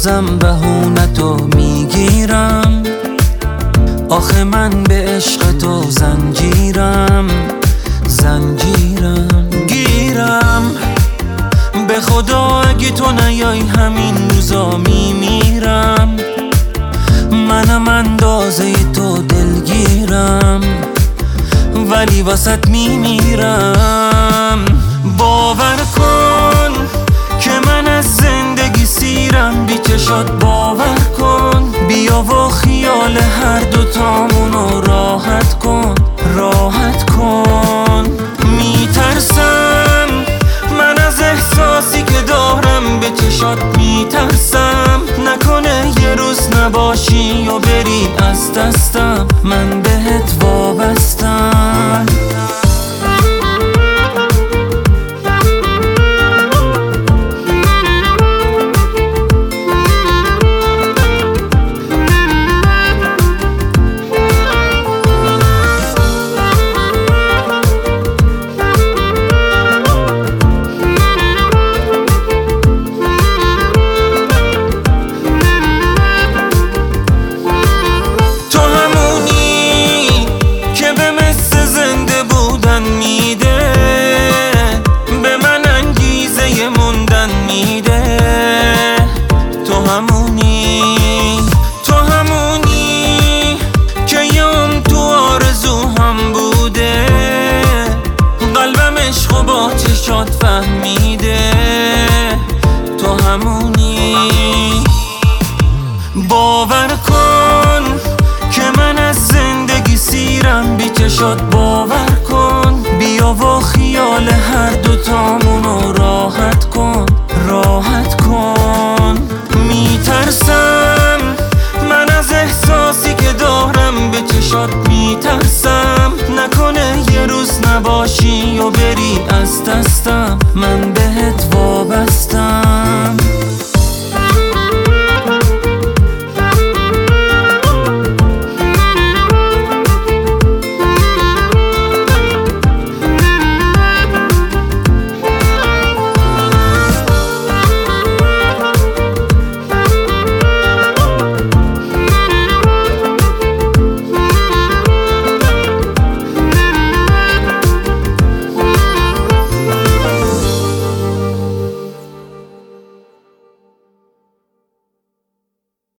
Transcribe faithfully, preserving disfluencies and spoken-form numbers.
بازم بهونتو میگیرم. آخه من به عشق تو زنجیرم زنجیرم گیرم. به خدا اگه تو نیای همین روزا میمیرم. منم اندازه تو دلگیرم ولی واسط میمیرم. باور کن که من از زندگی سیرم، بی چشات باور کن. بیا و خیال هر دوتامونو راحت کن راحت کن. میترسم من از احساسی که دارم، به چشات میترسم نکنه یه روز نباشی و بری از دستم. من بهت وابستم. تو همونی که یام تو آرزوهم بوده. قلبم عشقو با چشات فهمیده. تو همونی. باور کن که من از زندگی سیرم، بی چشات باور کن. بیا و خیال هر دوتامونو راحت کن